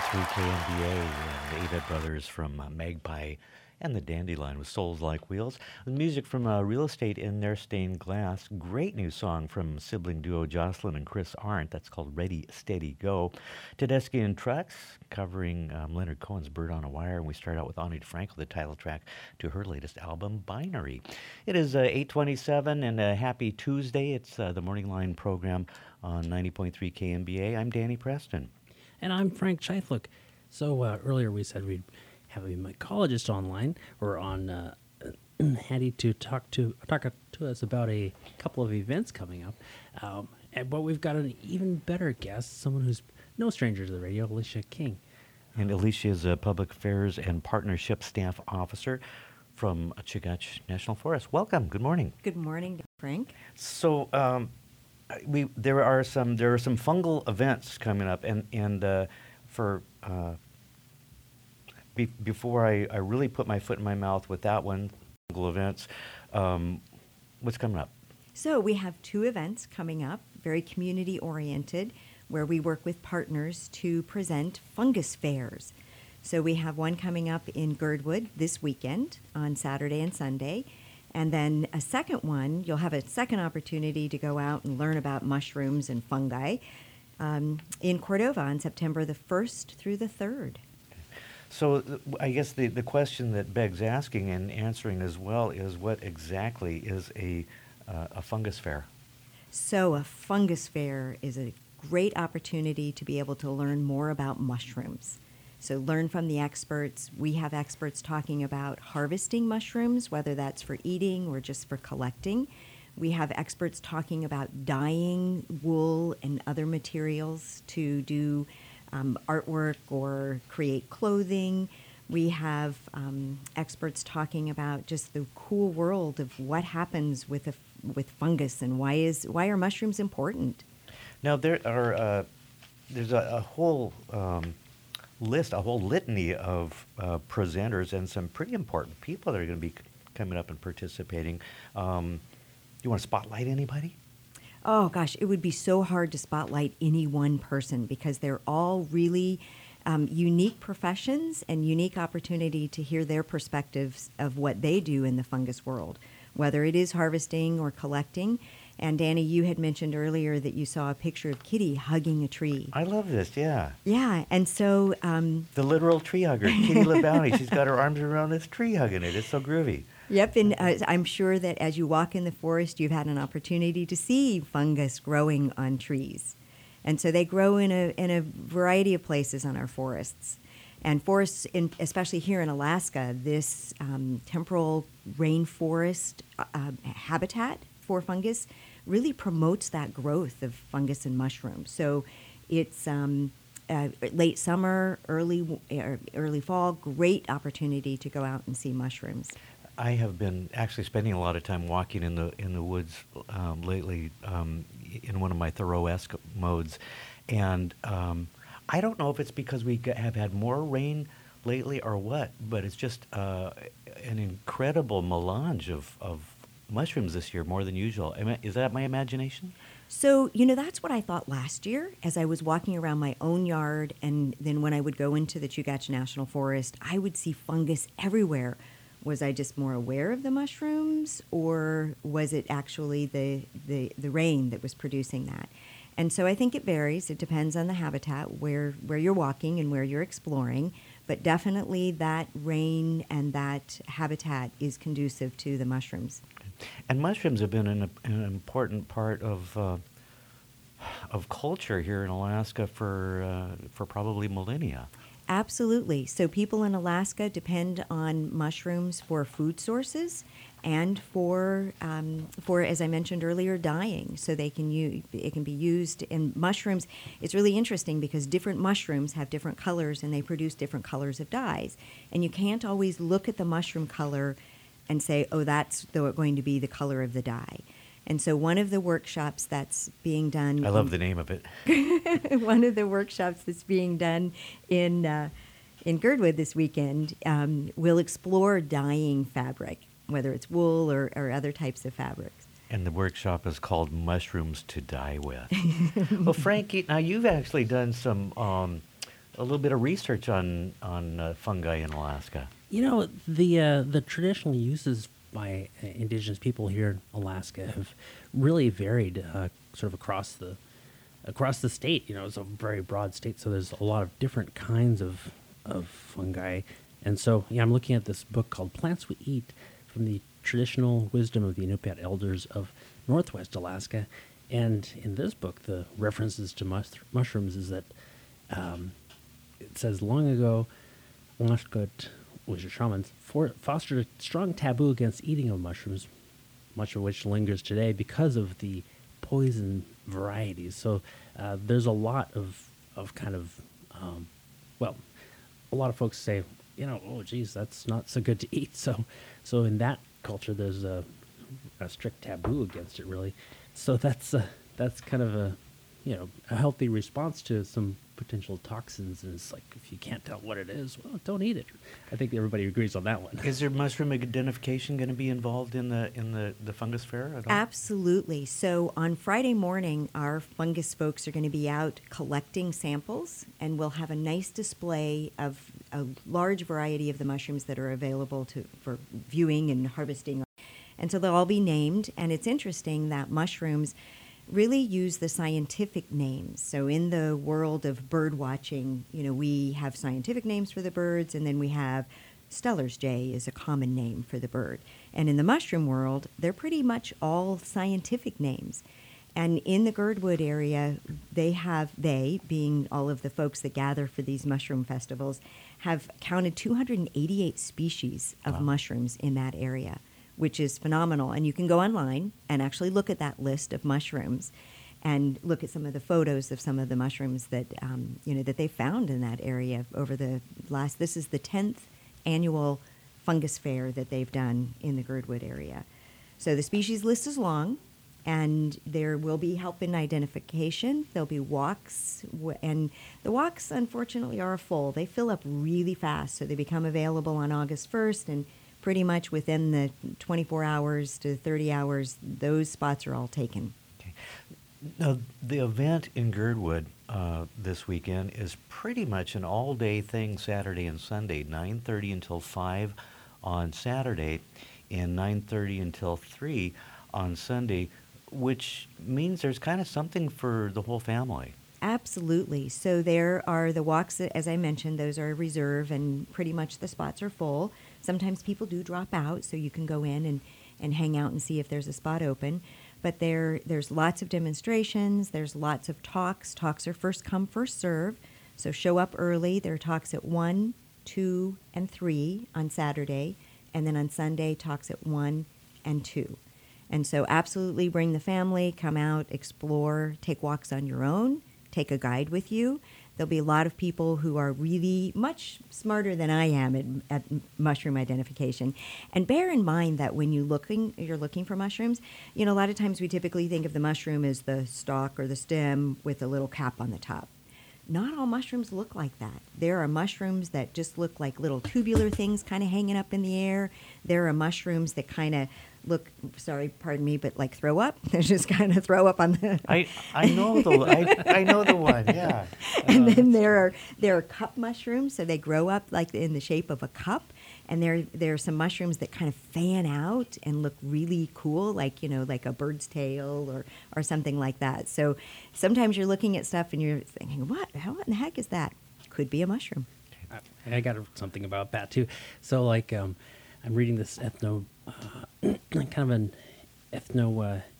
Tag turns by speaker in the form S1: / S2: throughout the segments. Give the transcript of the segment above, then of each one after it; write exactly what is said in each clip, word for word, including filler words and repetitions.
S1: three K M B A and the Avett Brothers from uh, Magpie and the Dandelion with Souls Like Wheels. The music from uh, Real Estate in Their Stained Glass. Great new song from sibling duo Jocelyn and Chris Arndt. That's called Ready, Steady, Go. Tedeschi and Trucks covering um, Leonard Cohen's Bird on a Wire. And we start out with Ani DeFranco, the title track to her latest album, Binary. It is uh, eight twenty-seven and a happy Tuesday. It's uh, the Morning Line program on ninety point three K M B A. I'm Danny Preston.
S2: And I'm Frank Scheithlook. So uh, earlier we said we'd have a mycologist online or on uh, handy to talk to talk to us about a couple of events coming up. Um, and, but we've got an even better guest, someone who's no stranger to the radio, Alicia King.
S1: And Alicia is a Public Affairs and Partnership Staff Officer from Chugach National Forest. Welcome. Good morning.
S3: Good morning, Frank.
S1: So um, we there are some there are some fungal events coming up, and and uh, for uh, be, before I, I really put my foot in my mouth with that one, fungal events. Um, what's coming up?
S3: So we have two events coming up, very community oriented, where we work with partners to present fungus fairs. So we have one coming up in Girdwood this weekend on Saturday and Sunday. And then a second one, you'll have a second opportunity to go out and learn about mushrooms and fungi um, in Cordova on September the first through the third.
S1: So th- I guess the, the question that begs asking and answering as well is what exactly is a, uh, a fungus fair?
S3: So a fungus fair is a great opportunity to be able to learn more about mushrooms. So learn from the experts. We have experts talking about harvesting mushrooms, whether that's for eating or just for collecting. We have experts talking about dyeing wool and other materials to do um, artwork or create clothing. We have um, experts talking about just the cool world of what happens with a, with fungus and why is why are mushrooms important.
S1: Now there are uh, there's a, a whole um, list, a whole litany of uh, presenters and some pretty important people that are going to be c- coming up and participating. Um, you want to spotlight anybody?
S3: Oh gosh, it would be so hard to spotlight any one person because they're all really um, unique professions and unique opportunity to hear their perspectives of what they do in the fungus world, whether it is harvesting or collecting. And Danny, you had mentioned earlier that you saw a picture of Kitty hugging a tree.
S1: I love this, yeah.
S3: Yeah, and so... Um,
S1: the literal tree hugger, Kitty LaBounty. She's got her arms around this tree hugging it. It's so groovy.
S3: Yep, and uh, I'm sure that as you walk in the forest, you've had an opportunity to see fungus growing on trees. And so they grow in a in a variety of places on our forests. And forests, in, especially here in Alaska, this um, temporal rainforest uh, habitat for fungus really promotes that growth of fungus and mushrooms. So it's um, uh, late summer, early uh, early fall, great opportunity to go out and see mushrooms.
S1: I have been actually spending a lot of time walking in the in the woods um, lately um, in one of my Thoreau-esque modes, and um, I don't know if it's because we g- have had more rain lately or what, but it's just uh, an incredible melange of, of mushrooms this year, more than usual. Am I, is that my imagination?
S3: So, you know, that's what I thought last year as I was walking around my own yard, and then when I would go into the Chugach National Forest, I would see fungus everywhere. Was I just more aware of the mushrooms, or was it actually the, the, the rain that was producing that? And so I think it varies. It depends on the habitat, where, where you're walking and where you're exploring. But definitely that rain and that habitat is conducive to the mushrooms.
S1: And mushrooms have been an, an important part of uh, of culture here in Alaska for uh, for probably millennia.
S3: Absolutely. So people in Alaska depend on mushrooms for food sources and for, um, for as I mentioned earlier, dyeing. So they can use, it can be used in mushrooms. It's really interesting because different mushrooms have different colors and they produce different colors of dyes. And you can't always look at the mushroom color and say, oh, that's the, going to be the color of the dye. And so one of the workshops that's being done...
S1: I love the name of it.
S3: one of the workshops that's being done in uh, in Girdwood this weekend um, will explore dyeing fabric, whether it's wool or, or other types of fabrics.
S1: And the workshop is called Mushrooms to Die With. Well, Frankie, now you've actually done some um, a little bit of research on on uh, fungi in Alaska.
S2: You know, the uh, the traditional uses by uh, indigenous people here in Alaska have really varied, uh, sort of across the across the state. You know, it's a very broad state, so there's a lot of different kinds of of fungi. And so, yeah, I'm looking at this book called Plants We Eat, from the Traditional Wisdom of the Inupiat Elders of Northwest Alaska. And in this book, the references to mus- mushrooms is that um, it says, long ago, Washkut, which are shamans, for, fostered a strong taboo against eating of mushrooms, much of which lingers today because of the poison varieties. So uh, there's a lot of, of kind of, um, well, a lot of folks say, you know, oh, geez, that's not so good to eat. So, so in that culture, there's a, a strict taboo against it, really. So that's uh, that's kind of a, you know, a healthy response to some potential toxins. And it's like, if you can't tell what it is, well, don't eat it. I think everybody agrees on that one.
S1: Is there mushroom identification going to be involved in the in the, the fungus fair at all?
S3: Absolutely. So on Friday morning, our fungus folks are going to be out collecting samples, and we'll have a nice display of a large variety of the mushrooms that are available to for viewing and harvesting. And so they'll all be named, and it's interesting that mushrooms really use the scientific names. So in the world of bird watching, you know, we have scientific names for the birds, and then we have Steller's jay is a common name for the bird. And in the mushroom world, they're pretty much all scientific names. And in the Girdwood area, they have, they, being all of the folks that gather for these mushroom festivals, have counted two hundred eighty-eight species of
S1: Wow.
S3: mushrooms in that area, which is phenomenal. And you can go online and actually look at that list of mushrooms and look at some of the photos of some of the mushrooms that, um, you know, that they found in that area over the last, this is the tenth annual fungus fair that they've done in the Girdwood area. So the species list is long, and there will be help in identification. There'll be walks, w- and the walks, unfortunately, are full. They fill up really fast, so they become available on August first, and pretty much within the twenty-four hours to thirty hours, those spots are all taken.
S1: Okay. Now, the event in Girdwood uh, this weekend is pretty much an all-day thing, Saturday and Sunday, nine thirty until five on Saturday, and nine thirty until three on Sunday, which means there's kind of something for the whole family.
S3: Absolutely. So there are the walks, that, as I mentioned, those are reserved, and pretty much the spots are full. Sometimes people do drop out, so you can go in and, and hang out and see if there's a spot open. But there there's lots of demonstrations. There's lots of talks. Talks are first come, first serve. So show up early. There are talks at one, two, and three on Saturday. And then on Sunday, talks at one and two. And so absolutely bring the family, come out, explore, take walks on your own, take a guide with you. There'll be a lot of people who are really much smarter than I am at, at mushroom identification. And bear in mind that when you looking, you're looking for mushrooms, you know, a lot of times we typically think of the mushroom as the stalk or the stem with a little cap on the top. Not all mushrooms look like that. There are mushrooms that just look like little tubular things kind of hanging up in the air. There are mushrooms that kind of look, sorry, pardon me, but like throw up. They just kind of throw up on the...
S1: I I know the I, I know the one, yeah.
S3: And
S1: Uh,
S3: then there are there are cup mushrooms, so they grow up like in the shape of a cup. And there there are some mushrooms that kind of fan out and look really cool, like, you know, like a bird's tail or, or something like that. So sometimes you're looking at stuff and you're thinking, what? How in the heck is that? Could be a mushroom.
S2: I, I got something about that too. So, like, um, I'm reading this ethno, uh, kind of an ethno. Uh,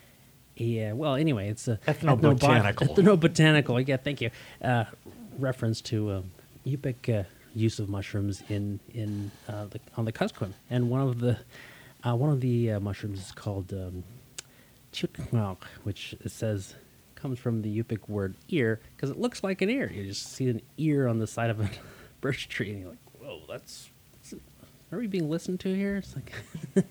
S2: yeah, well, anyway, it's a
S1: Ethnobotanical.
S2: ethnobotanical. Yeah, thank you. Uh, reference to um, Yupik uh, use of mushrooms in in uh, the, on the Kuskokwim, and one of the uh, one of the uh, mushrooms is called um, chutnok, which it says comes from the Yupik word ear because it looks like an ear. You just see an ear on the side of a birch tree, and you're like, "Whoa, that's." that's are we being listened to here? It's like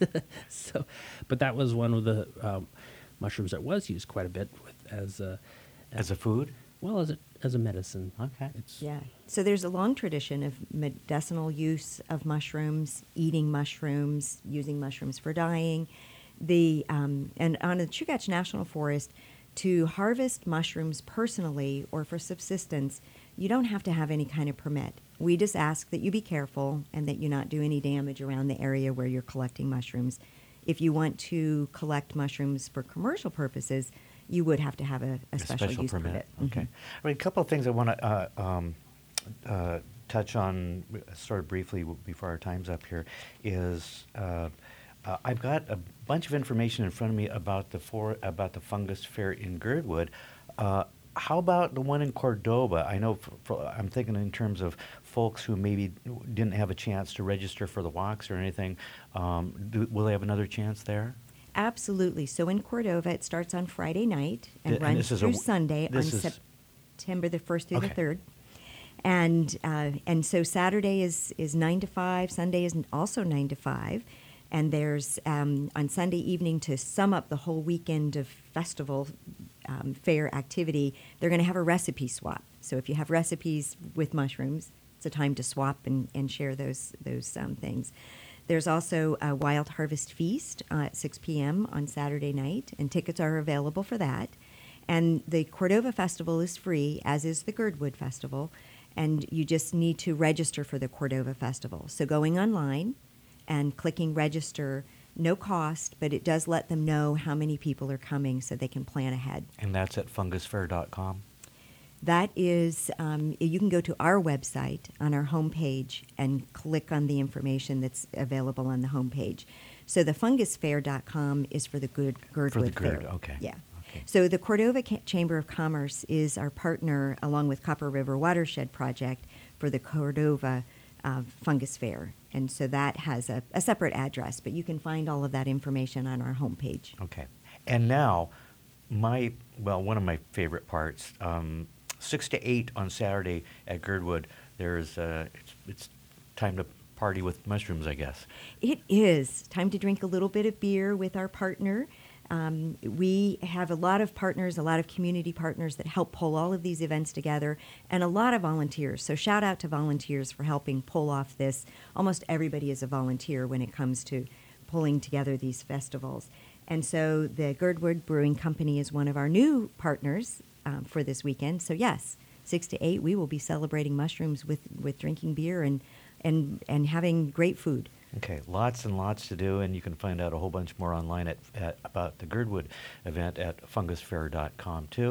S2: so, but that was one of the um, mushrooms that was used quite a bit with as a
S1: as a food?
S2: well as a as a medicine.
S1: Okay.
S2: It's
S3: Yeah. So there's a long tradition of medicinal use of mushrooms, eating mushrooms, using mushrooms for dyeing. The um, and on the Chugach National Forest, to harvest mushrooms personally or for subsistence, you don't have to have any kind of permit. We just ask that you be careful and that you not do any damage around the area where you're collecting mushrooms. If you want to collect mushrooms for commercial purposes, you would have to have a, a,
S1: A
S3: special,
S1: special
S3: use
S1: permit.
S3: permit.
S1: Okay.
S3: Mhm.
S1: I mean, a couple of things I want to uh, um, uh, touch on uh, sort of briefly w- before our time's up here is uh, uh, I've got a bunch of information in front of me about the for, about the Fungus Fair in Girdwood. Uh, how about the one in Cordova? I know for, for, I'm thinking in terms of folks who maybe didn't have a chance to register for the walks or anything. Um, do, will they have another chance there?
S3: Absolutely. So in Cordova, it starts on Friday night and
S1: Th- and
S3: runs
S1: this is a
S3: through
S1: w-
S3: Sunday on
S1: this is-
S3: September the first through
S1: Okay.
S3: the third. And uh, and so Saturday is, is nine to five. Sunday is also nine to five. And there's um, on Sunday evening, to sum up the whole weekend of festival um, fair activity, they're going to have a recipe swap. So if you have recipes with mushrooms, it's a time to swap and, and share those those um, things. There's also a Wild Harvest Feast uh, at six p.m. on Saturday night, and tickets are available for that. And the Cordova Festival is free, as is the Girdwood Festival, and you just need to register for the Cordova Festival. So going online and clicking register, no cost, but it does let them know how many people are coming so they can plan ahead.
S1: And that's at fungus fair dot com?
S3: That is, um, you can go to our website on our homepage and click on the information that's available on the homepage. So the fungus fair dot com is for the good Girdwood
S1: For the Gird,
S3: Fair.
S1: okay.
S3: Yeah.
S1: Okay.
S3: So the Cordova Ca- Chamber of Commerce is our partner, along with Copper River Watershed Project, for the Cordova uh, Fungus Fair. And so that has a, a separate address, but you can find all of that information on our homepage.
S1: Okay. And now, my, well, one of my favorite parts, um, six to eight on Saturday at Girdwood, there's, uh, it's, it's time to party with mushrooms, I guess.
S3: It is time to drink a little bit of beer with our partner. Um, we have a lot of partners, a lot of community partners that help pull all of these events together, and a lot of volunteers. So shout out to volunteers for helping pull off this. Almost everybody is a volunteer when it comes to pulling together these festivals. And so the Girdwood Brewing Company is one of our new partners um, for this weekend. So yes, six to eight, we will be celebrating mushrooms with, with drinking beer and, and, and having great food.
S1: Okay, lots and lots to do, and you can find out a whole bunch more online at, at about the Girdwood event at fungus fair dot com too.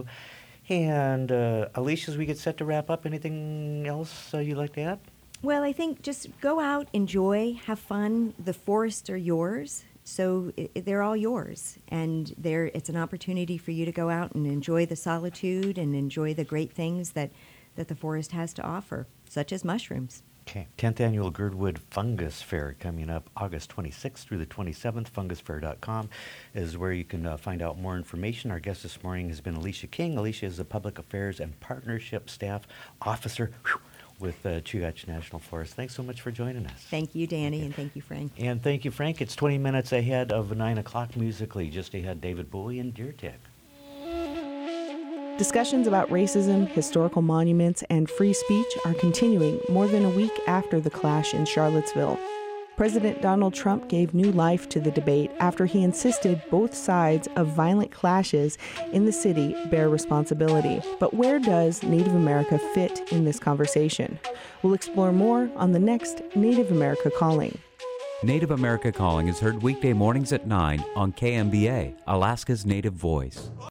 S1: And uh, Alicia, as we get set to wrap up, anything else uh, you'd like to add?
S3: Well, I think just go out, enjoy, have fun. The forests are yours, so i i- they're all yours. And there, it's an opportunity for you to go out and enjoy the solitude and enjoy the great things that, that the forest has to offer, such as mushrooms.
S1: Okay, tenth Annual Girdwood Fungus Fair coming up August twenty-sixth through the twenty-seventh. fungus fair dot com is where you can uh, find out more information. Our guest this morning has been Alicia King. Alicia is the Public Affairs and Partnership Staff Officer whew, with uh, Chugach National Forest. Thanks so much for joining us.
S3: Thank you, Danny,
S1: Okay.
S3: and thank you, Frank.
S1: And thank you, Frank. It's twenty minutes ahead of nine o'clock musically. Just ahead, David Bowie and Deer Tick.
S4: Discussions about racism, historical monuments, and free speech are continuing more than a week after the clash in Charlottesville. President Donald Trump gave new life to the debate after he insisted both sides of violent clashes in the city bear responsibility. But where does Native America fit in this conversation? We'll explore more on the next Native America Calling.
S5: Native America Calling is heard weekday mornings at nine on K M B A, Alaska's Native Voice.